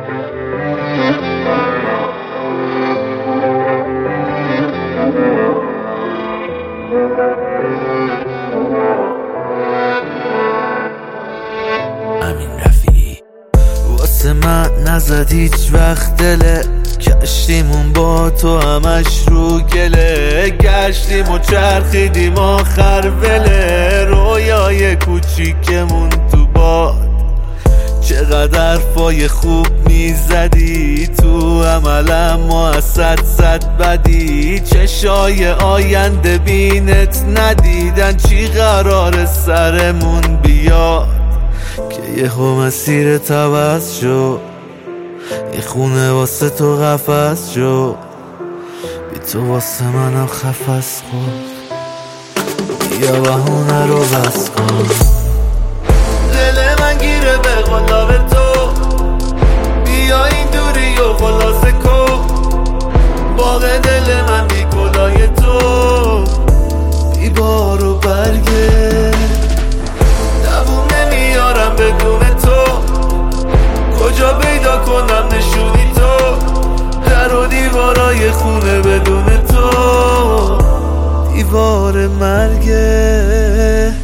واسه من نزد هیچ وقت دله، کشتیمون با تو همش رو گله، گشتیم و چرخیدیم آخر وله، رویای کوچیکمون تو باد، چقدر حرفای خوب میزدی تو عملم ما از صد بدی، چشای آینده بینت ندیدن چی قرار سرمون بیاد، که یهو مسیرت عوض شد، یه خونه واسه تو قفس شد، بی تو واسه منم خفص خود، بیا بهونه رو بس کن، دل من گیره به قلاب تو، بیا این دوری و خلاصه کن، باغ دل من بی گلای تو، بی بار و برگه، دووم نمیارم بدون تو، کجا پیدا کنم نشونی تو، در و دیوارای خونه بدون تو، دیوار مرگه.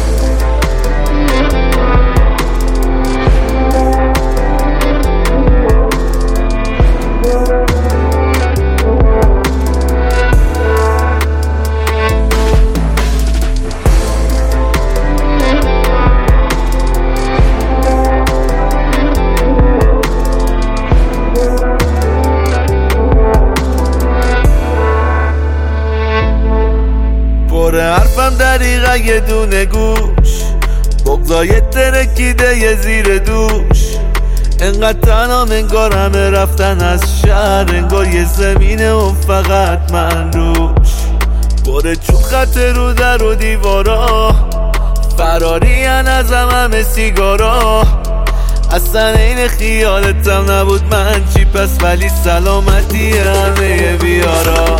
حرفم دریغه یه دونه گوش، بغضای ترکیده یه زیر دوش، انقدر تنها انگار همه رفتن از شهر، انگار یه زمینه و فقط من روش، باره چون خط رو در و دیوارا، فراری ازم همه سیگارا، اصلا این خیالتم نبود من چی پس، ولی سلامتی همه بیارا،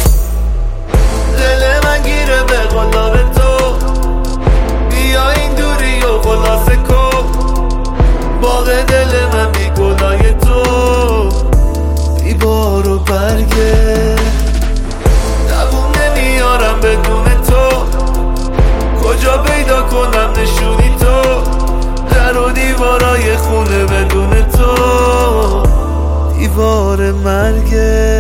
دل من گیره به قلاب تو، بیا این دوری و خلاصه کن، باغ دل من بی گلای تو، بی بار و برگه، دووم نمیارم بدون تو، کجا پیدا کنم نشونی تو، در و دیوارای خونه بدون تو، دیوار مرگه.